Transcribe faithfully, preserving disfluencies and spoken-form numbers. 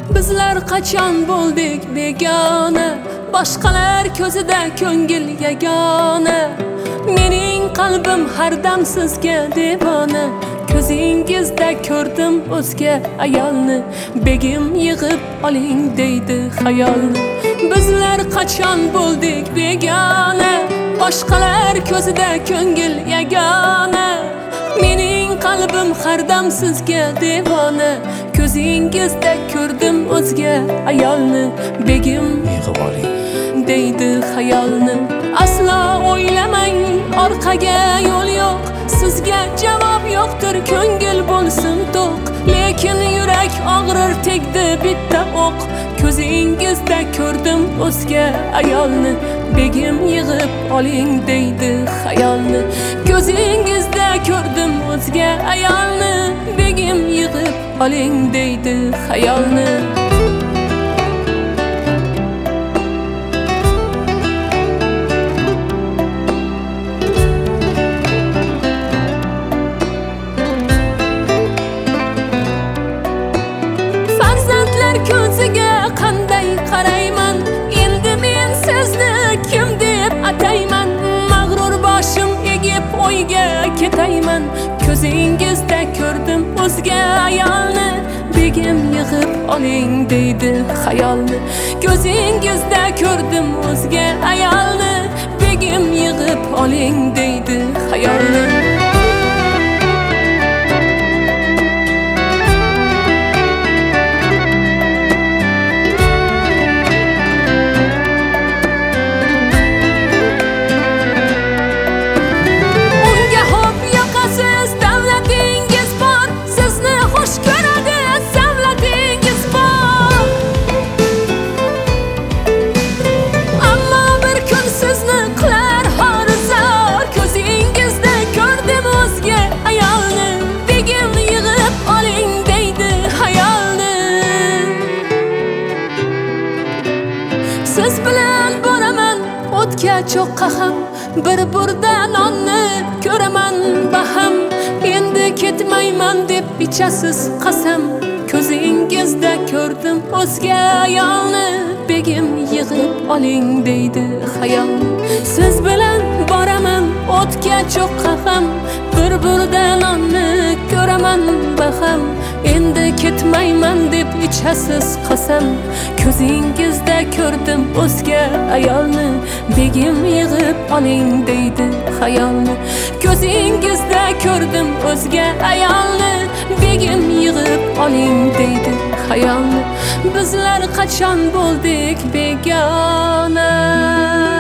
Bizlar qachon bo'ldik begona, boshqalar ko'zida ko'ngil yagona. Mening qalbim har dam sizga devona, ko'zingizda ko'rdim o'zga ayolni. Begim yig'ib oling deydi xayolni. Bizlar qachon bo'ldik begona, boshqalar ko'zida ko'ngil yagona. Mening qalbim har dam sizga devona, ko'zingizda ko'rdim o'zga ayolni. Begim yig'ib oling deydi xayolni. Aslo o'ylamang, orqaga yo'l yo'q, sizga javob yo'qdir, ko'ngil bo'lsin to'q. Lekin yurak og'rir, tegdi bitta o'q. Ko'zingizda ko'rdim o'zga ayolni. Begim yig'ib oling deydi xayolni. Ko'zingizda ko'rdim o'zga ayolni. Begim yig'ib oling deydi xayolni. Ko'ziga qanday qarayman, endi men sizni kim deb atayman? Mag'rur boshim egib o'yga ketayman, ko'zingizda ko'rdim o'zga ayolni. Begim yig'ib oling deydi xayolni. Ko'zingizda ko'rdim o'zga ayolni. Begim yig'ib oling deydi xayolni. Siz bilan boraman o'tga cho'qqa ham, bir burda nonni ko'raman baham. Endi ketmayman deb ichasiz qasam, ko'zingizda ko'rdim o'zga ayolni. Begim yig'ib oling deydi xayol. Siz bilan boraman o'tga cho'qqa ham, bir burda nonni ko'raman baham. Endi ketmayman deb ichasiz qasam, ko'zingizda ko'rdim o'zga ayolni. Begim yig'ib oling deydi xayolni. Ko'zingizda ko'rdim o'zga ayolni. Begim yig'ib oling deydi xayolni. Bizlar qachon bo'ldik begona?